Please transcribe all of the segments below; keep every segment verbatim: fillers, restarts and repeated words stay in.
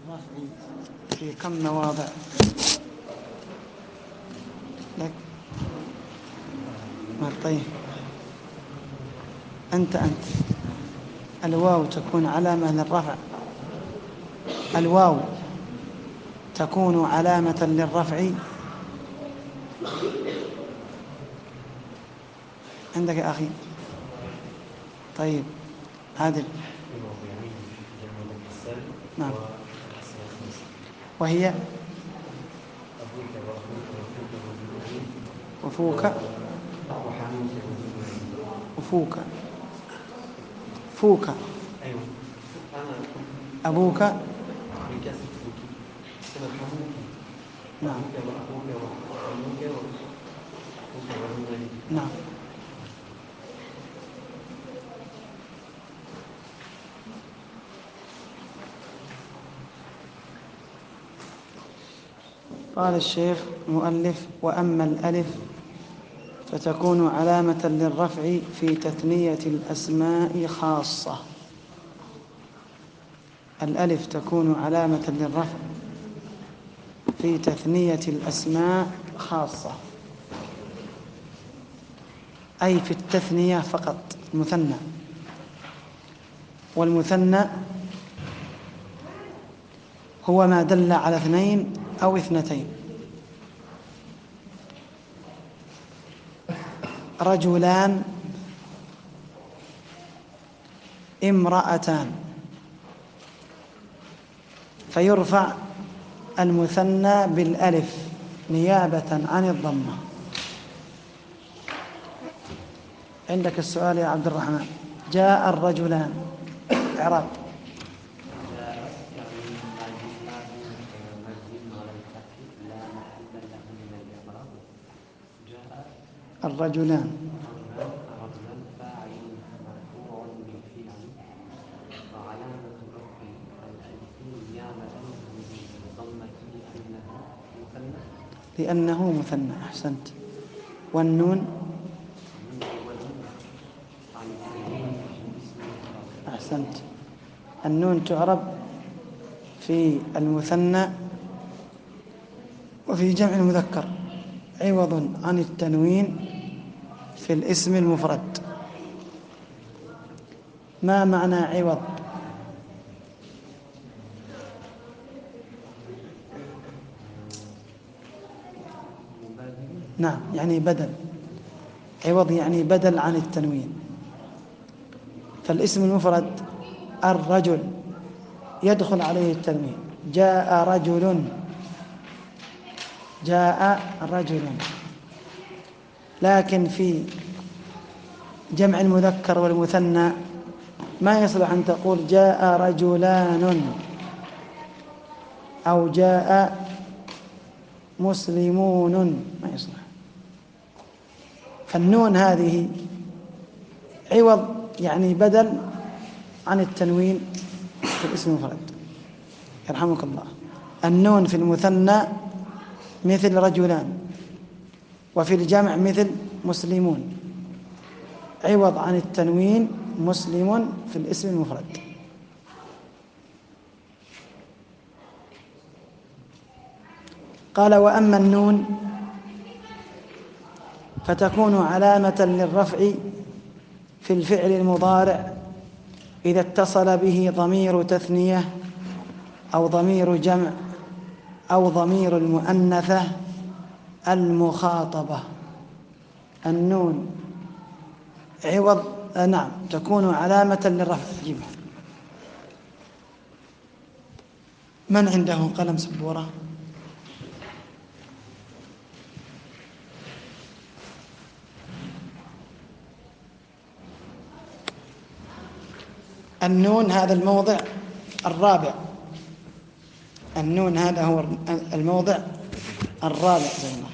الرفع في كم مواضع لك؟ طيب أنت أنت الواو تكون علامة للرفع، الواو تكون علامة للرفع عندك يا أخي. طيب عادل. نعم. وهي وفوك وفوك فوك أبوك. نعم نعم. قال الشيخ المؤلف: وأما الألف فتكون علامة للرفع في تثنية الأسماء خاصة. الألف تكون علامة للرفع في تثنية الأسماء خاصة، أي في التثنية فقط، المثنى. والمثنى هو ما دل على اثنين أو اثنتين. رجلان، امرأتان، فيرفع المثنى بالألف نيابة عن الضمة. عندك السؤال يا عبد الرحمن. جاء الرجلان، إعراب. الرجلان لأنه مثنى. أحسنت. والنون أحسنت. النون تعرب في المثنى وفي جمع المذكر عوض عن التنوين في الاسم المفرد. ما معنى عوض؟ نعم، يعني بدل. عوض يعني بدل عن التنوين. فالاسم المفرد الرجل يدخل عليه التنوين. جاء رجل، جاء رجل. لكن في جمع المذكر والمثنى ما يصلح أن تقول جاء رجلان أو جاء مسلمون، ما يصلح. فالنون هذه عوض يعني بدل عن التنوين في الاسم المفرد. يرحمك الله. النون في المثنى مثل رجلان، وفي الجمع مثل مسلمون، عوض عن التنوين مسلم في الاسم المفرد. قال: وأما النون فتكون علامة للرفع في الفعل المضارع إذا اتصل به ضمير تثنية أو ضمير جمع أو ضمير المؤنثة المخاطبة. النون عوض آه نعم تكون علامة للرفع. جيبه. من عنده قلم سبورة؟ النون هذا الموضع الرابع. النون هذا هو الموضع الرابع زي ما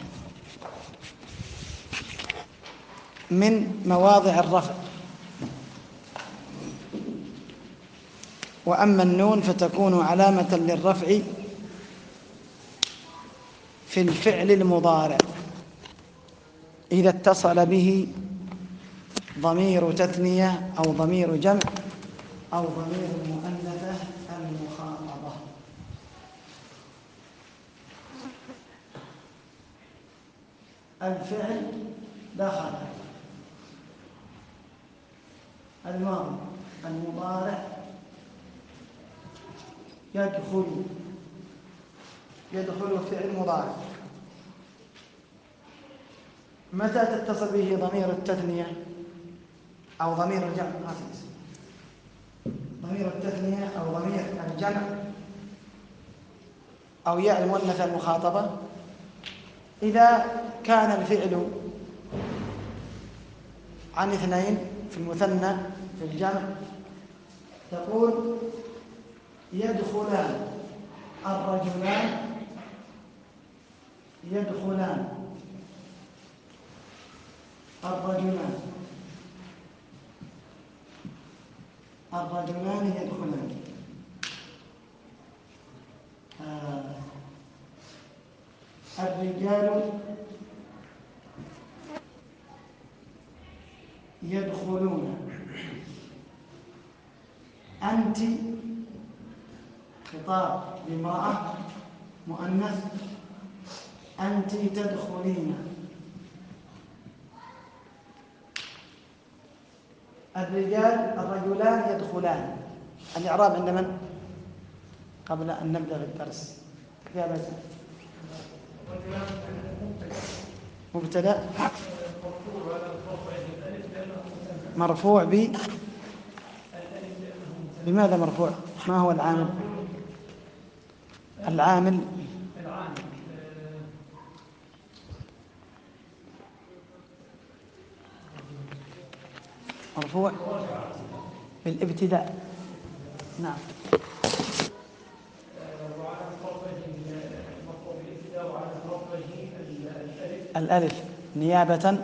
من مواضع الرفع. وأما النون فتكون علامة للرفع في الفعل المضارع إذا اتصل به ضمير تثنية أو ضمير جمع أو ضمير المؤنثة المخاطبة. الفعل دخل الماضي المضارع يدخل يدخل فعل مضارع. متى تتصل به ضمير التثنية أو ضمير الجمع؟ ضمير التثنية أو ضمير الجمع أو ياء المؤنث المخاطبة إذا كان الفعل عن اثنين في المثنى في الجمع تقول يدخلان الرجلان يدخلان الرجلان الرجلان يدخلان. آه. الرجال يدخلون. أنت خطاب لامرأة مؤنث أنت تدخلين. الرجال الرجلان يدخلان. الإعراب عند من؟ قبل أن نبدأ بالدرس يا بس مبتدأ مرفوع ب بماذا مرفوع؟ ما هو العامل؟ العامل مرفوع بالابتداء. نعم. الألف نيابة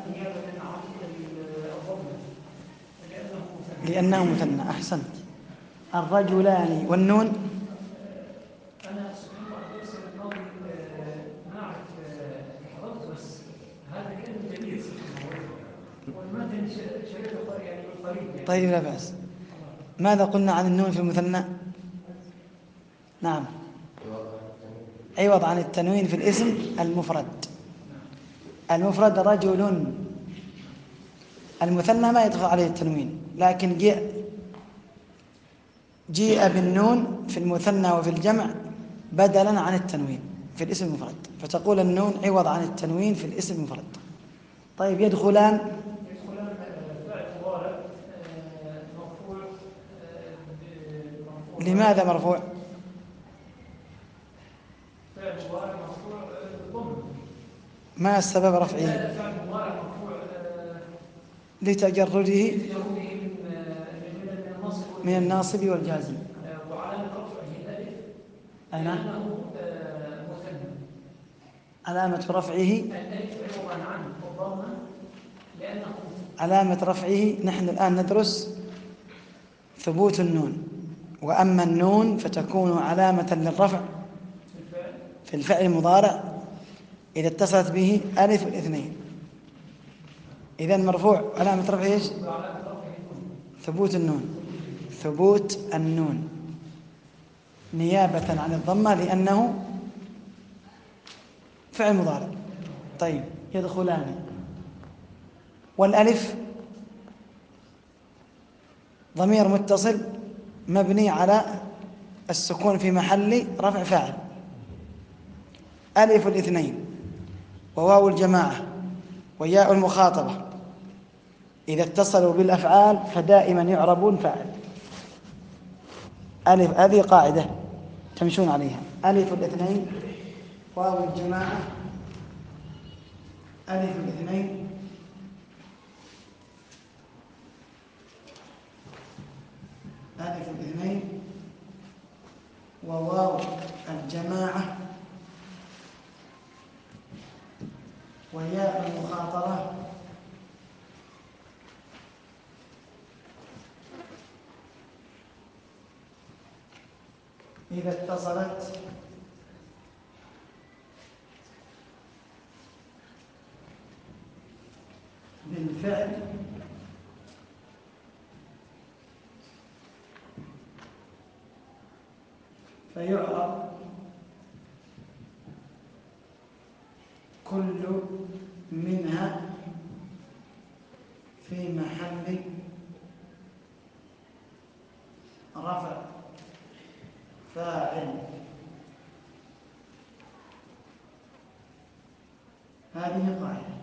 لأنه مثنى. أحسنت. الرجلان والنون أنا سبحان الله ليس النظر ما أعرف حضرت بس هذا كلمة جديد والمتن شريطه يعني قريب. طيب لا بأس. ماذا قلنا عن النون في المثنى؟ نعم عوض عن التنوين في الاسم المفرد. المفرد رجل. المثنى ما يدخل عليه التنوين لكن جاء جيء بالنون في المثنى وفي الجمع بدلا عن التنوين في الاسم المفرد فتقول النون عوض عن التنوين في الاسم المفرد. طيب يدخلان يدخلان فعل مضارع مرفوع. لماذا مرفوع؟ فعل مضارع مرفوع بالضم. ما السبب رفعه؟ فعل مضارع مرفوع لتجرده من من الناصب والجازم. وعلامة رفعه الألف أين؟ لأنه مثنى. علامة رفعه الألف عوضا عنه والضمة لأنه علامة رفعه نحن الآن ندرس ثبوت النون، وأما النون فتكون علامة للرفع في الفعل المضارع إذا اتصلت به ألف الاثنين. إذن مرفوع علامة رفعه إيش؟ ثبوت النون. ثبوت النون نيابة عن الضمة لأنه فعل مضارع. طيب يدخلان. والألف ضمير متصل مبني على السكون في محل رفع فاعل. ألف الاثنين وواو الجماعة وياء المخاطبة إذا اتصلوا بالأفعال فدائما يعربون فاعل. ألف هذه قاعدة تمشون عليها. ألف الاثنين واو الجماعة ألف الاثنين ألف الاثنين وواو الجماعة وياء المخاطبة إذا اتصلت بالفعل فيعرب كل منها في محل رفع فاعل. هذه قاعدة.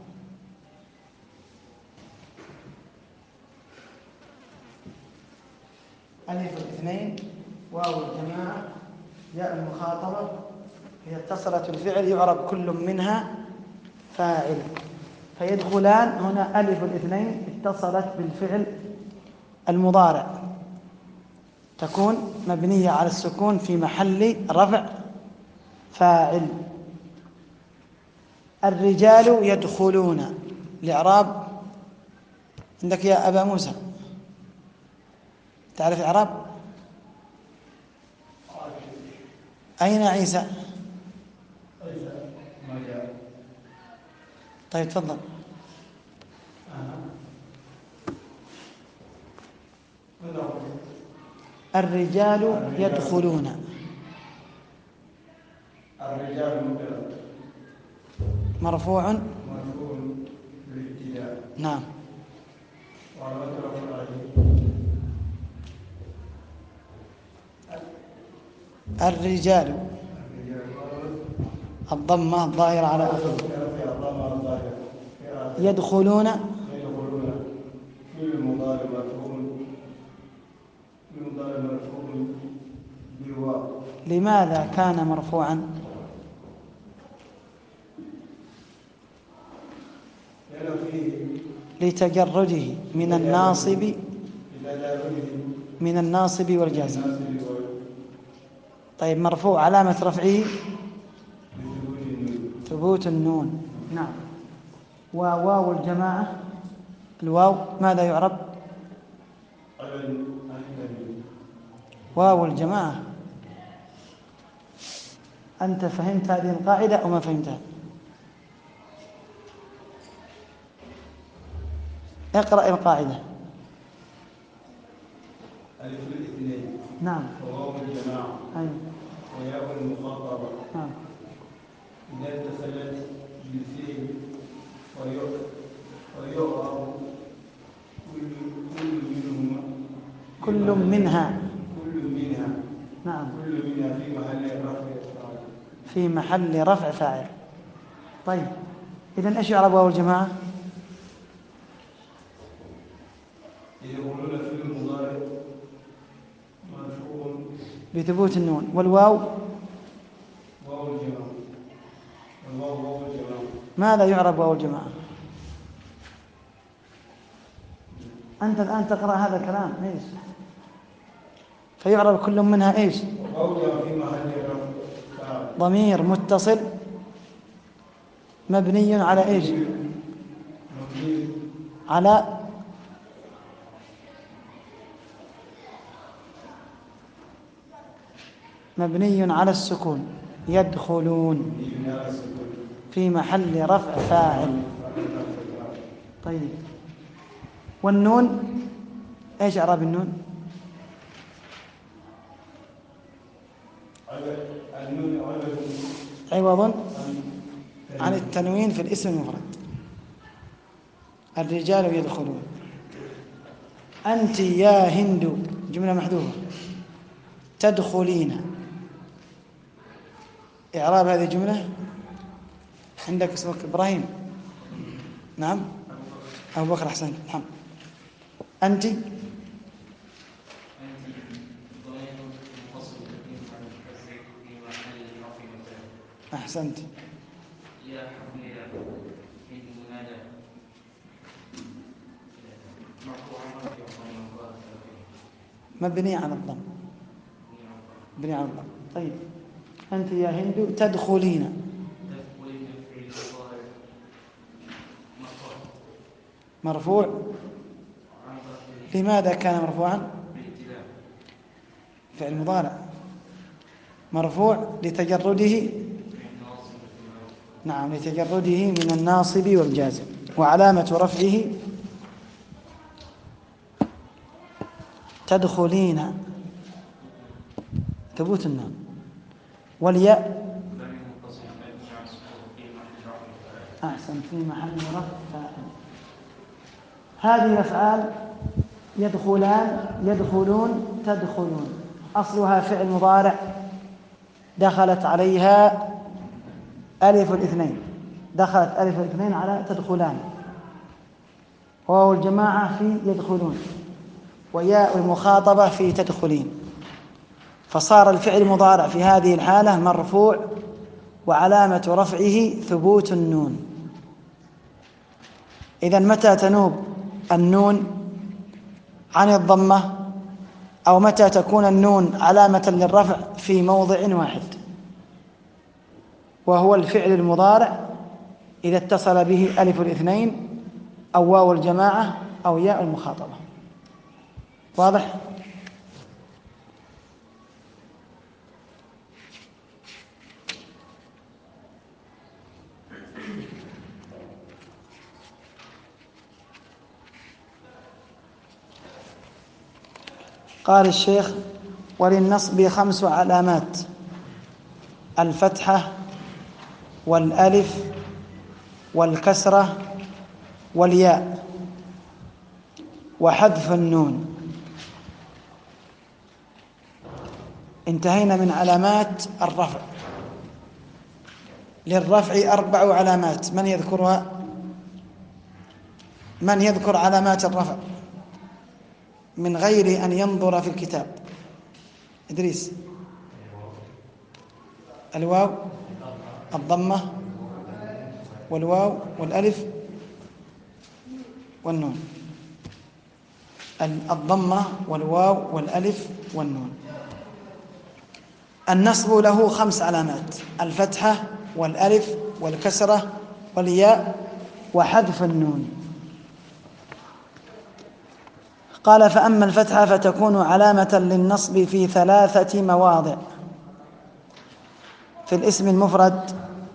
ألف الاثنين، واو الجماعة، ياء المخاطبة، إذا اتصلت الفعل يعرب كل منها فاعل. فيدخلان هنا ألف الاثنين اتصلت بالفعل المضارع تكون مبنية على السكون في محل رفع فاعل. الرجال يدخلون، الإعراب عندك يا أبا موسى، تعرف إعراب؟ أين عيسى؟ طيب تفضل. الرجال يدخلون. الرجال مرفوع مرفوع بالابتداء. نعم. الرجال الضمة الظاهرة على آخره. يدخلون يدخلون في المضارع مرفوع في المضارع مرفوع بالواو. لماذا كان مرفوعا؟ لتجرده من الناصب من الناصب والجازم. طيب مرفوع علامة رفعه ثبوت النون. نعم. وواو الجماعة، الواو ماذا يعرب؟ واو الجماعة. أنت فهمت هذه القاعدة أو ما فهمتها؟ اقرأ القاعدة. ألف الاثنين نعم. وواو الجماعة أيوة. وياء المخاطبة نعم. إذا اتصلت بالفعل ويعرب كل كل منهما كل منها. كل منها نعم. كل منها في محل رفع فاعل. في محل رفع فاعل. طيب إذن إيش يعرب واو الجماعة؟ يدخلون في المضارع مرفوع بثبوت النون. والواو واو الجماعة. والواو واو الجماعة. ماذا يعرب واو الجماعة؟ أنت الآن تقرأ هذا الكلام إيش؟ فيعرب كل منها إيش؟ واو في محل رفع فاعل. ضمير متصل مبني على إيش؟ مبني على مبني على السكون. يدخلون في محل رفع فاعل. طيب والنون ايش اعراب النون؟ عوض عن التنوين في الاسم المفرد. الرجال يدخلون. أنت يا هند جملة محذوفة. تدخلين. إعراب هذه الجملة عندك اسمك إبراهيم. نعم. أبو بكر أحسنت. نعم. أنت أحسنت. مبني على الضم. مبني على الضم. طيب أنت يا هند تدخلين. مرفوع. لماذا كان مرفوعا؟ فعل مضارع مرفوع لتجرده. نعم لتجرده من الناصب والجازم. وعلامة رفعه تدخلين ثبوت النون. والياء أحسن، في محل رفع فاعل. هذه الأفعال يدخلان، يدخلون، تدخلون، أصلها فعل مضارع دخلت عليها ألف الاثنين، دخلت ألف الاثنين على تدخلان، واو الجماعة في يدخلون، وياء المخاطبة في تدخلين، فصار الفعل مضارع في هذه الحالة مرفوع وعلامة رفعه ثبوت النون. إذن متى تنوب النون عن الضمة، أو متى تكون النون علامة للرفع؟ في موضع واحد، وهو الفعل المضارع إذا اتصل به ألف الاثنين أو واو الجماعة أو ياء المخاطبة. واضح؟ قال الشيخ: وللنصب خمس علامات: الفتحة والألف والكسرة والياء وحذف النون. انتهينا من علامات الرفع. للرفع أربع علامات، من يذكرها؟ من يذكر علامات الرفع من غير أن ينظر في الكتاب؟ إدريس. الواو، الضمة، والواو والألف والنون. الضمة والواو والألف والنون. النصب له خمس علامات: الفتحة والألف والكسرة والياء وحذف النون. قال: فأما الفتحة فتكون علامة للنصب في ثلاثة مواضع: في الاسم المفرد،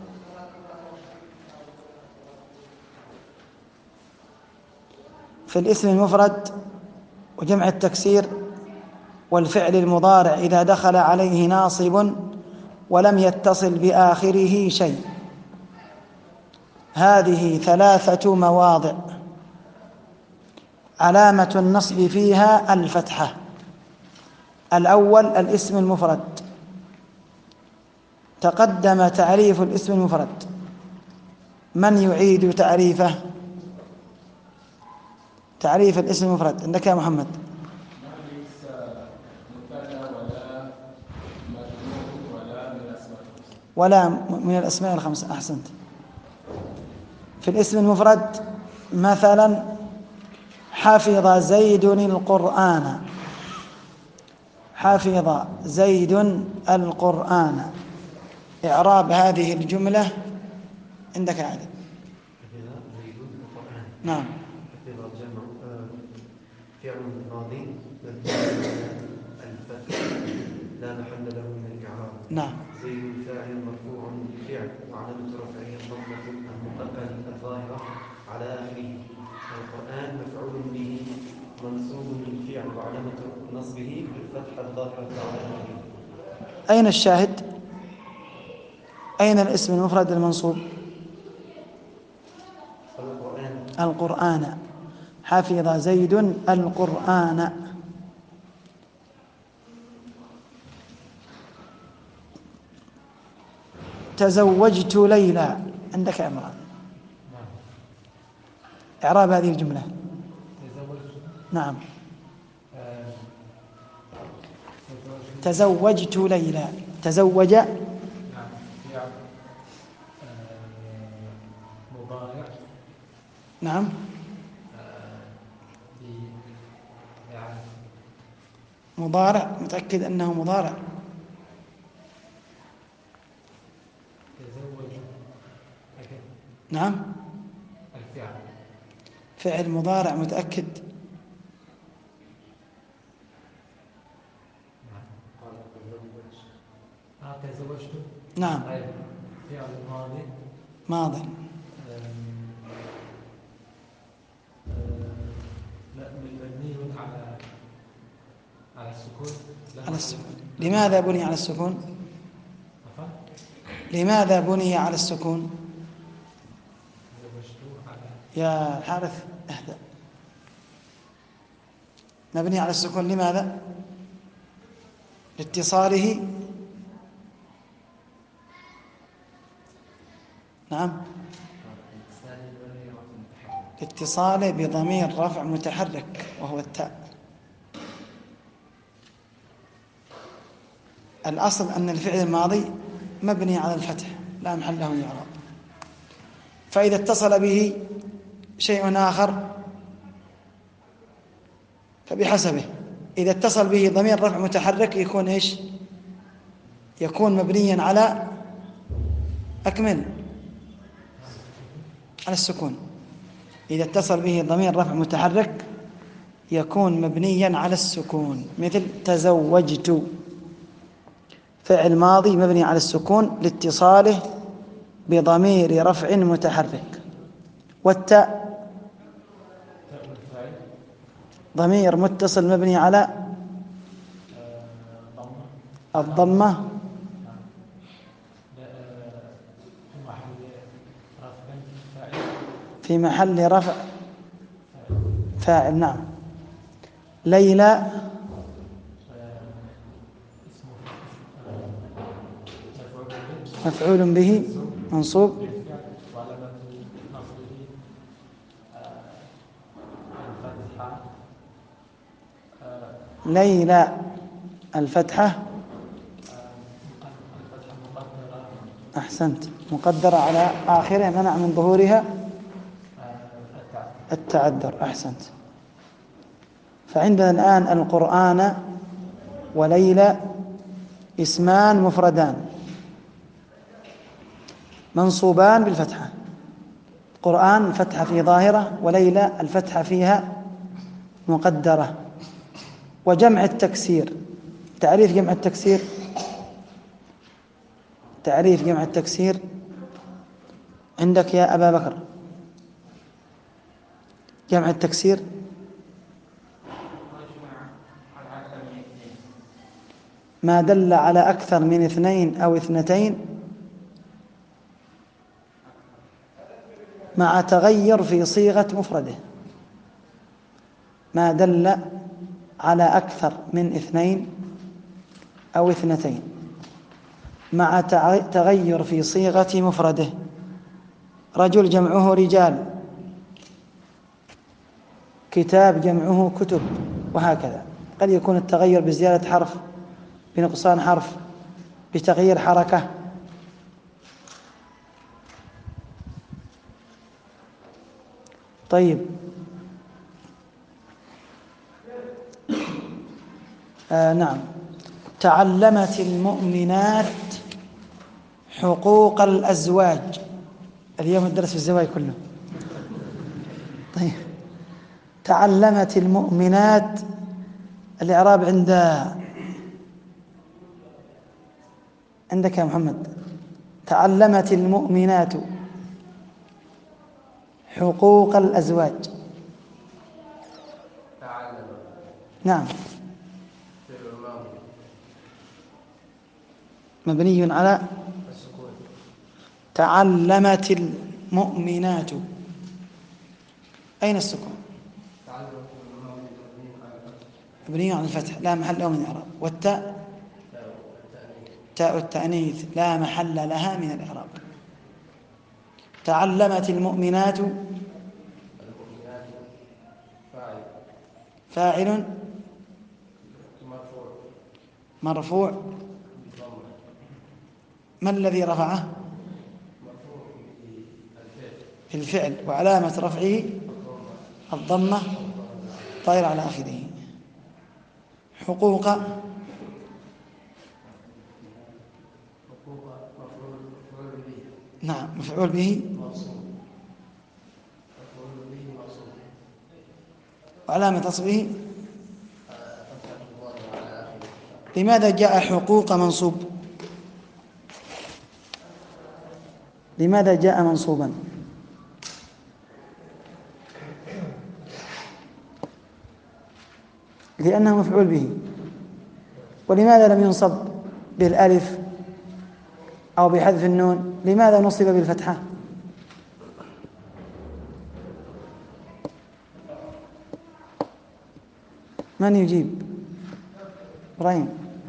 في الاسم المفرد وجمع التكسير والفعل المضارع إذا دخل عليه ناصب ولم يتصل بآخره شيء. هذه ثلاثة مواضع علامة النصب فيها الفتحة. الأول الاسم المفرد، تقدم تعريف الاسم المفرد، من يعيد تعريفه؟ تعريف الاسم المفرد عندك يا محمد. ولا من الأسماء الخمسة. أحسنت. في الاسم المفرد مثلا: حفظ زيد القرآن، حفظ زيد القرآن. إعراب هذه الجملة عندك يا عادل. نعم. فعل ماضي الفتح لا محل له من الإعراب. نعم. زيد فاعل مرفوع بالفعل وعلامة رفعه الضمة المقدرة الظاهرة على آخره. القرآن مفعول به منصوب بالفعل وعلامة نصبه بالفتحة الظاهرة على آخره. أين الشاهد؟ أين الاسم المفرد المنصوب؟ القرآن. القرآن. حفظ زيد القرآن. تزوجت ليلى عندك يا عمران. إعراب هذه الجملة. نعم. تزوجت ليلى. تزوج نعم. مضارع، متأكد أنه مضارع. نعم. الفعل فعل مضارع، متأكد. تزوجت. نعم. فعل ماضي. ماضي. لا، مبني على على السكون. على السكون. لماذا بني على السكون؟ لماذا بني على السكون؟ يا حارث اهدأ. مبني على السكون لماذا؟ لاتصاله نعم لاتصاله بضمير رفع متحرك وهو التاء. الأصل أن الفعل الماضي مبني على الفتح لا محل له من الإعراب، فإذا اتصل به شيء آخر فبحسبه. إذا اتصل به ضمير رفع متحرك يكون إيش؟ يكون مبنيا على أكمل على السكون. إذا اتصل به ضمير رفع متحرك يكون مبنيا على السكون، مثل تزوجت، فعل ماضي مبني على السكون لاتصاله بضمير رفع متحرك. والتاء ضمير متصل مبني على الضمة في محل رفع فاعل. نعم. ليلى مفعول به منصوب ليلى الفتحة أحسنت مقدرة على آخرها منع من ظهورها التعذر. أحسنت. فعندنا الآن القرآن وليلى اسمان مفردان منصوبان بالفتحة. قرآن فتحة في ظاهرة، وليلى الفتحة فيها مقدرة. وجمع التكسير، تعريف جمع التكسير، تعريف جمع التكسير عندك يا أبا بكر. جمع التكسير ما دل على أكثر من اثنين أو اثنتين مع تغير في صيغة مفرده. ما دل على أكثر من اثنين أو اثنتين مع تغير في صيغة مفرده. رجل جمعه رجال، كتاب جمعه كتب، وهكذا. قد يكون التغير بزيادة حرف، بنقصان حرف، بتغيير حركة. طيب آه نعم. تعلمت المؤمنات حقوق الأزواج. اليوم الدرس في الزواج كله. طيب تعلمت المؤمنات الإعراب عند عندك يا محمد. تعلمت المؤمنات حقوق الأزواج. تعلم. نعم. مبني على السكون. تعلمت المؤمنات. أين السكون؟ مبني على الفتح لا محل له من الإعراب. والتاء تاء التأنيث لا محل لها من الإعراب. تعلمت المؤمنات فاعل مرفوع. ما الذي رفعه؟ الفعل، وعلامة رفعه الضمة طاير على آخره. حقوق نعم مفعول به وعلامة نصبه. لماذا جاء حقوق منصوب؟ لماذا جاء منصوبا؟ لأنه مفعول به. ولماذا لم ينصب بالألف أو بحذف النون؟ لماذا نصب بالفتحة؟ من يجيب؟ إبراهيم.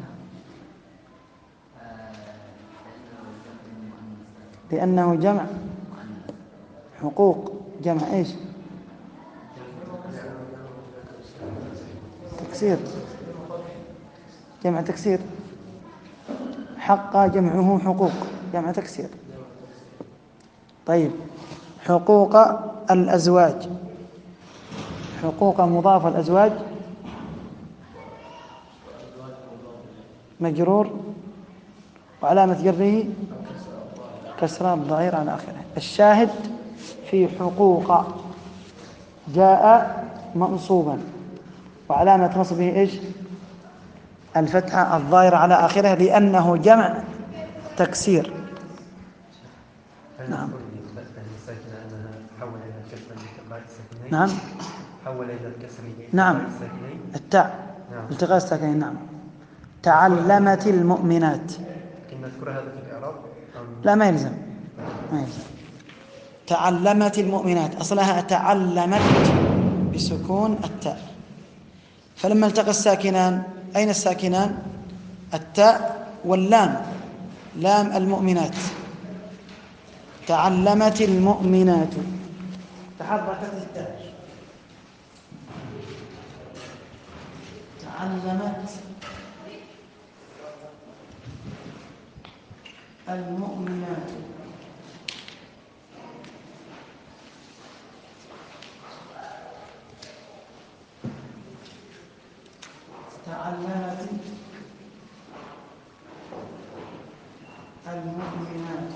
لأنه جمع حقوق. جمع إيش؟ تكسير. جمع تكسير. حق جمعه حقوق، جمع تكسير. طيب، حقوق الأزواج. حقوق مضاف الأزواج مجرور وعلامة جره كسرة الضعير على آخره. الشاهد في حقوق جاء منصوبا وعلامة نصبه إيش؟ الفتحة الظاهرة على آخره لأنه جمع تكسير. نعم. نعم. حول إلى الكسر. نعم. التاء التقاء الساكنين. نعم. تعلمت المؤمنات. نذكر هذا في الإعراب؟ لا، ما يلزم. ما يلزم. تعلمت المؤمنات أصلها تعلمت بسكون التاء، فلما التقى الساكنان، أين الساكنان؟ التاء واللام، لام المؤمنات. تعلمت المؤمنات، تحركت التاء. تعلمت المؤمنات. تعلمت المؤمنات.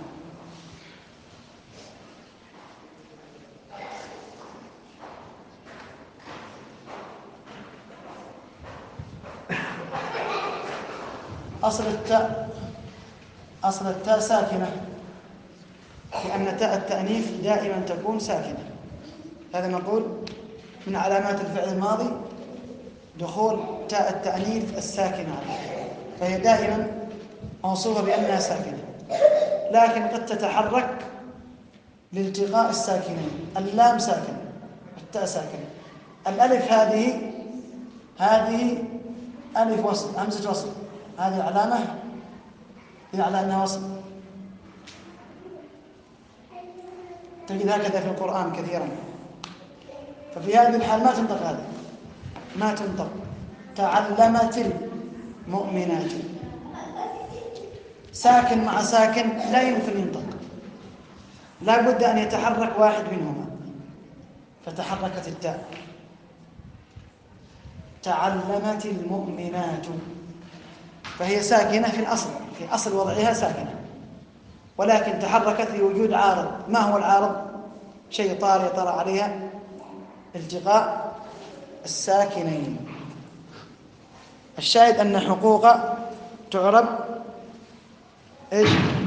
أصل التاء أصل التاء ساكنة، لأن تاء التأنيث دائما تكون ساكنة. هذا نقول من علامات الفعل الماضي دخول تاء التأنيث الساكنة عليها، فهي دائما موصوفة بأنها ساكنة، لكن قد تتحرك لالتقاء الساكنين. اللام ساكنة، التاء ساكنة. الألف هذه هذه ألف وصل، همزة وصل، هذه علامة على أنها وصل. تجد هكذا في القرآن كثيرا. ففي هذه الحال ما تنطق هذه، ما تنطق. تعلمت المؤمنات، ساكن مع ساكن لا يمكن ينطق، لا بد أن يتحرك واحد منهما، فتحركت التاء. تعلمت المؤمنات، فهي ساكنة في الأصل، في أصل وضعها ساكنة، ولكن تحركت لوجود عارض. ما هو العارض؟ شيء طارئ طرأ عليها التقاء الساكنين. الشاهد أن حقوق تعرب إيش؟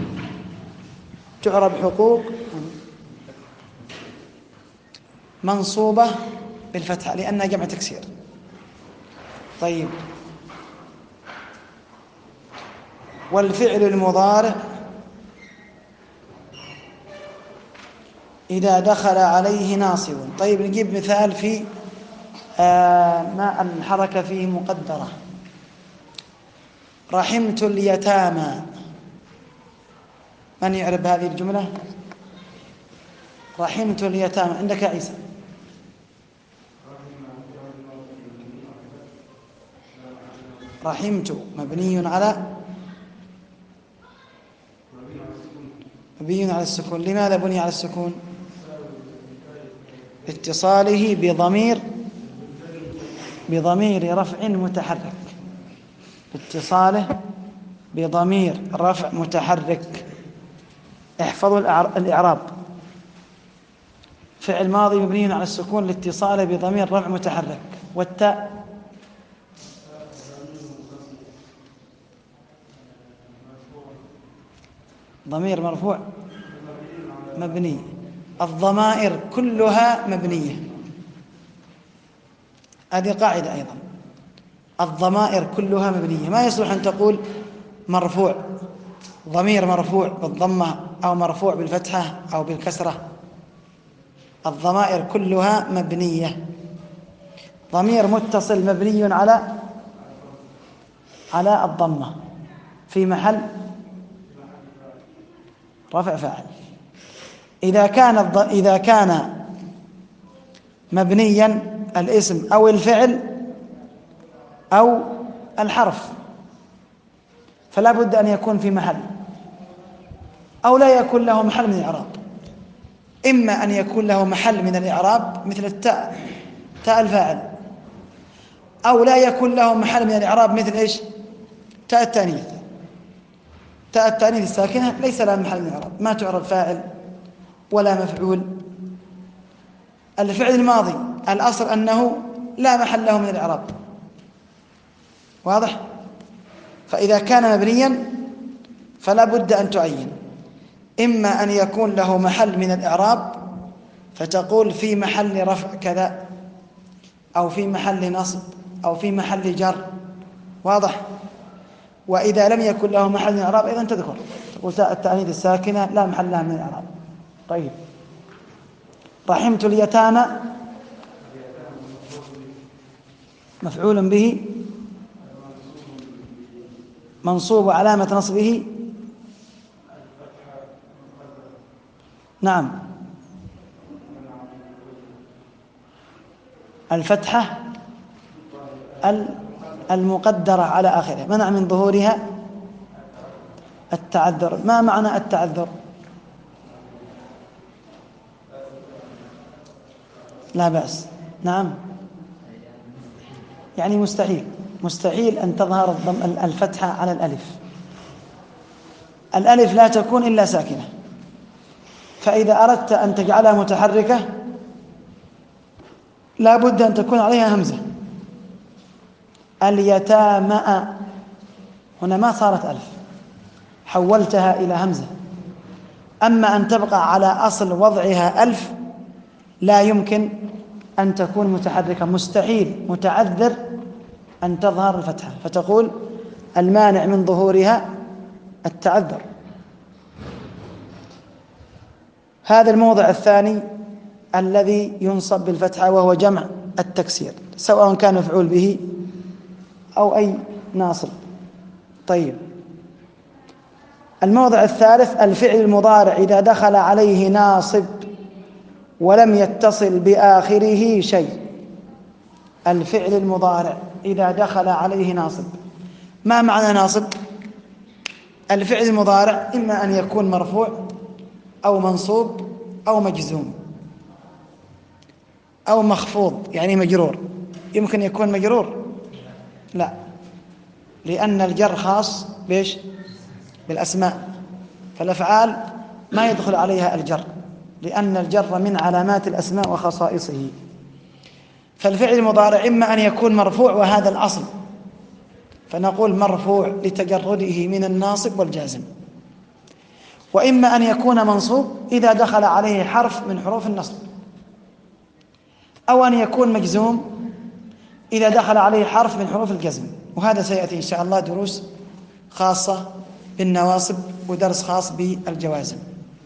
تعرب حقوق منصوبة بالفتحة لأنها جمع تكسير. طيب، والفعل المضارع إذا دخل عليه ناصب. طيب، نجيب مثال في آه ما الحركة فيه مقدرة. رحمت اليتامى. من يعرف هذه الجملة؟ رحمت اليتامى. عندك يا عيسى؟ رحمت مبني على مبني على السكون. لماذا بني على السكون؟ اتصاله بضمير بضمير رفع متحرك. اتصاله بضمير رفع متحرك. احفظوا الإعراب. فعل ماضي مبني على السكون لاتصاله بضمير رفع متحرك. والتاء ضمير مرفوع مبني. الضمائر كلها مبنية، هذه قاعدة أيضا. الضمائر كلها مبنية، ما يصلح أن تقول مرفوع ضمير مرفوع بالضمة أو مرفوع بالفتحة أو بالكسرة. الضمائر كلها مبنية. ضمير متصل مبني على على الضمة في محل رفع فاعل. إذا كان إذا كان مبنيا الاسم أو الفعل أو الحرف فلا بد أن يكون في محل، أو لا يكون له محل من الإعراب. إما أن يكون له محل من الإعراب مثل التاء تاء الفاعل، أو لا يكون له محل من الإعراب مثل إيش؟ تاء التانيث. تاء التانيث الساكنة ليس لها محل من الإعراب، ما تعرب فاعل ولا مفعول. الفعل الماضي الأصل أنه لا محل له من الإعراب، واضح؟ فإذا كان مبنيا فلا بد أن تعين، إما أن يكون له محل من الإعراب فتقول في محل رفع كذا، أو في محل نصب، أو في محل جر، واضح؟ وإذا لم يكن له محل من الإعراب إذن تذكر تقول تاء التأنيث الساكنة لا محل لها من الإعراب. طيب، رحمت اليتامى مفعول به منصوب علامة نصبه نعم الفتحة المقدرة على آخره، منع من ظهورها التعذر. ما معنى التعذر؟ لا بأس، نعم، يعني مستحيل مستحيل أن تظهر الضم الفتحة على الألف. الألف لا تكون إلا ساكنة، فإذا أردت أن تجعلها متحركة لا بد أن تكون عليها همزة. اليتامى هنا ما صارت ألف، حولتها إلى همزة. أما أن تبقى على أصل وضعها ألف لا يمكن أن تكون متحركة، مستحيل متعذر أن تظهر الفتحة، فتقول المانع من ظهورها التعذر. هذا الموضع الثاني الذي ينصب بالفتحة وهو جمع التكسير، سواء كان مفعول به أو أي ناصب. طيب، الموضع الثالث الفعل المضارع إذا دخل عليه ناصب ولم يتصل بآخره شيء. الفعل المضارع إذا دخل عليه ناصب، ما معنى ناصب؟ الفعل المضارع إما أن يكون مرفوع أو منصوب أو مجزوم أو مخفوض يعني مجرور. يمكن يكون مجرور؟ لا، لأن الجر خاص بإيش؟ بالأسماء، فالأفعال ما يدخل عليها الجر، لأن الجر من علامات الأسماء وخصائصه. فالفعل المضارع إما أن يكون مرفوع وهذا الأصل، فنقول مرفوع لتجرده من الناصب والجازم، وإما أن يكون منصوب إذا دخل عليه حرف من حروف النصب، أو أن يكون مجزوم إذا دخل عليه حرف من حروف الجزم. وهذا سيأتي إن شاء الله دروس خاصة بالنواصب ودرس خاص بالجوازم.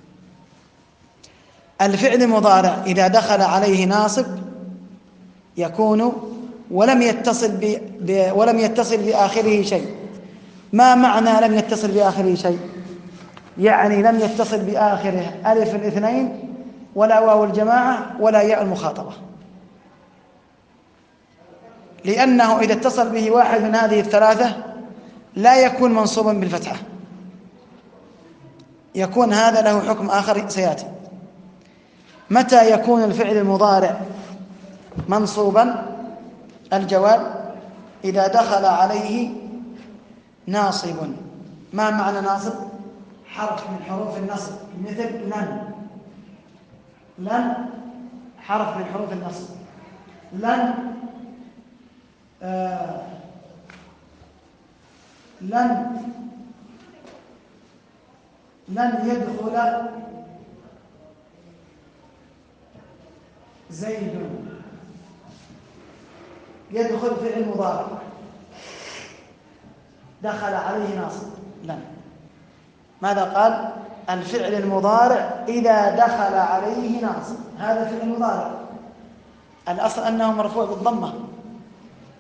الفعل المضارع إذا دخل عليه ناصب يكون ولم يتصل ب... ب... ولم يتصل بآخره شيء. ما معنى لم يتصل بآخره شيء؟ يعني لم يتصل بآخره ألف الاثنين ولا واو الجماعة ولا ياء المخاطبة، لأنه إذا اتصل به واحد من هذه الثلاثة لا يكون منصوبا بالفتحة، يكون هذا له حكم آخر سيأتي. متى يكون الفعل المضارع منصوبا؟ الجواب إذا دخل عليه ناصب. ما معنى ناصب؟ حرف من حروف النصب، مثل لن. لن حرف من حروف النصب. لن آه لن لن يدخل زيد. يدخل فعل مضارع دخل عليه ناصب لن. ماذا قال؟ الفعل المضارع إذا دخل عليه ناصب، هذا فعل مضارع الأصل أنه مرفوع بالضمة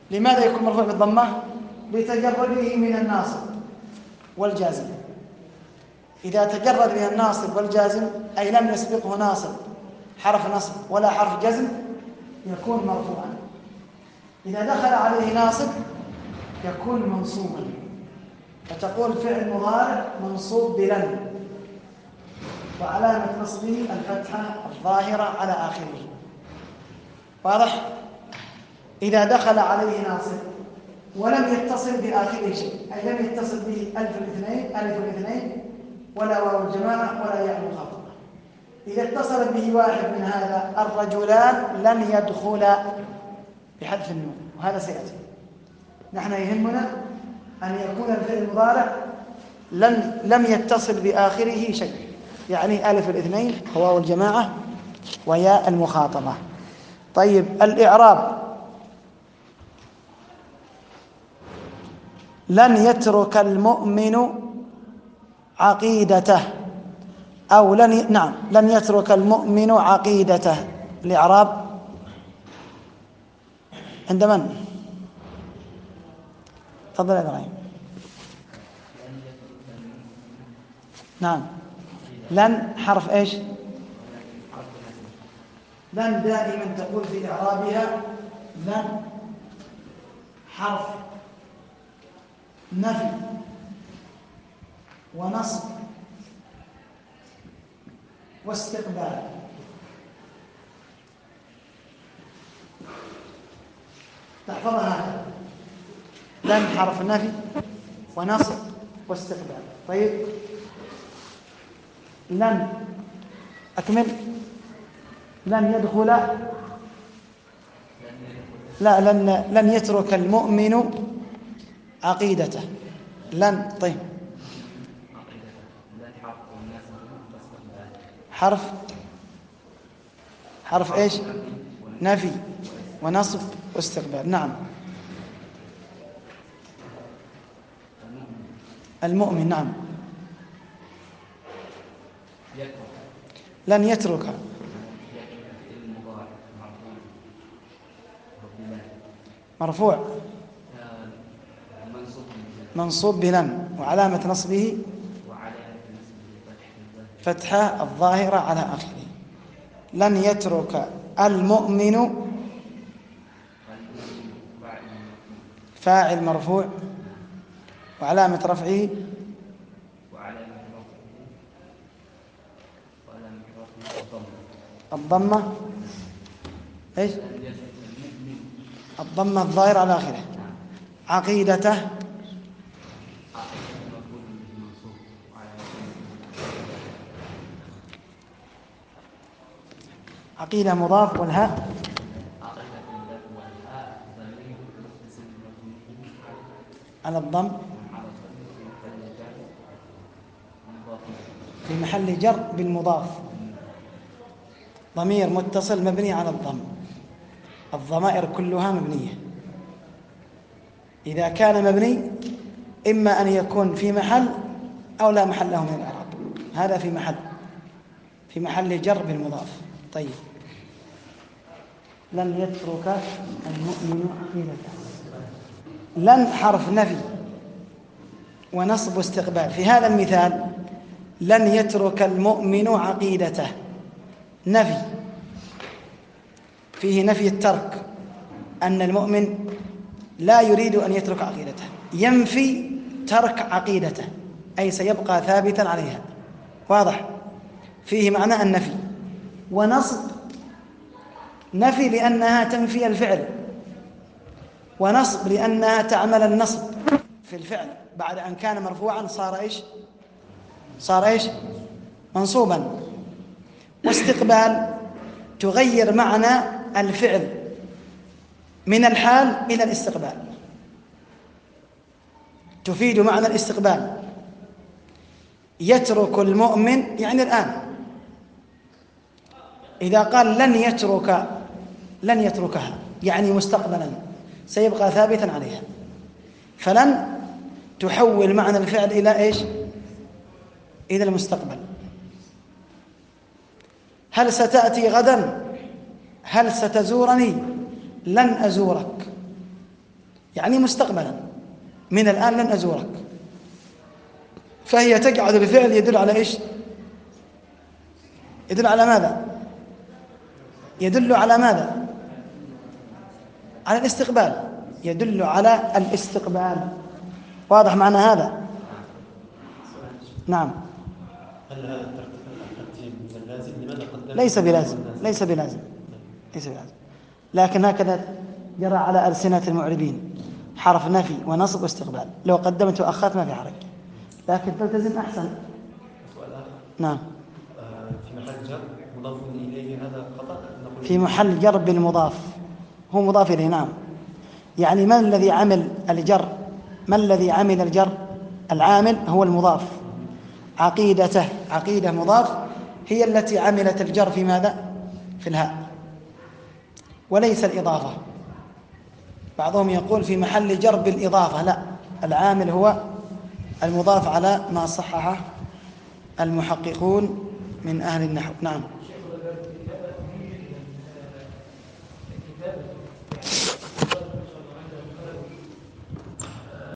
لماذا يكون مرفوع بالضمة؟ لتجرده من الناصب والجازم. إذا تجرد من الناصب والجازم أي لم يسبقه ناصب حرف نصب ولا حرف جزم يكون مرفوعا. إذا دخل عليه ناصب يكون منصوبا، فتقول فعل مضارع منصوب بلن وعلامة نصبه الفتحة الظاهرة على آخره. واضح؟ إذا دخل عليه ناصب ولم يتصل بآخره شيء، أي لم يتصل به ألف الاثنين ألف الاثنين ولا واو الجماعة ولا ياء المخاطبة، إذا اتصل به واحد من هذا الرجلان لن يدخل بحذف النون، وهذا سيأتي. نحن يهمنا أن يكون الفعل المضارع لم لم يتصل بآخره شيء، يعني ألف الاثنين وواو الجماعة وياء المخاطبة. طيب الإعراب: لن يترك المؤمن عقيدته، أو لن ي... نعم لن يترك المؤمن عقيدته. الإعراب عند من؟ تفضل يا إبراهيم. نعم لن حرف إيش؟ لن دائما تقول في إعرابها لن حرف نفي ونصب واستقبال. تحفظها. لن حرف نفي ونصب واستقبال. طيب لن أكمل. لن يدخل لا لن لن يترك المؤمن عقيدته. لن. طيب حرف حرف ايش؟ نفي ونصب واستقبال. نعم المؤمن. نعم لن يترك مرفوع منصوب بلن وعلامة نصبه فتحة الظاهرة على آخره. لن يترك المؤمن فاعل مرفوع وعلامة رفعه الضمة ايش؟ الضمة الظاهرة على آخره. عقيدته عقيدة مضاف والهاء على الضم في محل جر بالمضاف، ضمير متصل مبني على الضم. الضمائر كلها مبنية. إذا كان مبني إما أن يكون في محل أو لا محل له من الإعراب. هذا في محل في محل جر بالمضاف. طيب لن يترك المؤمن عقيدته. لن حرف نفي ونصب واستقبال. في هذا المثال لن يترك المؤمن عقيدته نفي، فيه نفي الترك، أن المؤمن لا يريد أن يترك عقيدته، ينفي ترك عقيدته أي سيبقى ثابتا عليها. واضح؟ فيه معنى النفي. ونصب نفي لأنها تنفي الفعل، ونصب لأنها تعمل النصب في الفعل بعد أن كان مرفوعا صار إيش؟ صار إيش؟ منصوبا. واستقبال تغير معنى الفعل من الحال إلى الاستقبال، تفيد معنى الاستقبال. يترك المؤمن يعني الآن. إذا قال لن يترك لن يتركها يعني مستقبلا سيبقى ثابتا عليها، فلن تحول معنى الفعل إلى إيش؟ إلى المستقبل. هل ستأتي غدا؟ هل ستزورني؟ لن أزورك. يعني مستقبلا، من الآن لن أزورك، فهي تقعد بفعل يدل على إيش؟ يدل على ماذا؟ يدل على ماذا؟ على الاستقبال، يدل على الاستقبال. واضح معنى هذا؟ نعم. هل هذا الترتيب من اللازم؟ لماذا قدمت ليس بلازم، ليس بلازم، ليس بلازم، لكن هكذا جرى على ألسنة المعربين، حرف نفي ونصب واستقبال. لو قدمت وأخرت ما في حرج، لكن تلتزم أحسن. سؤال آخر. نعم. آه، في محل جر مضاف إليه، هذا خطأ؟ نقول في محل جر بالمضاف، هو مضاف إليه. نعم. يعني من الذي عمل الجر؟ ما الذي عمل الجر؟ العامل هو المضاف. عقيدته، عقيدة مضاف، هي التي عملت الجر في ماذا؟ في الهاء، وليس الإضافة. بعضهم يقول في محل جر بالإضافة، لا، العامل هو المضاف على ما صححه المحققون من أهل النحو. نعم.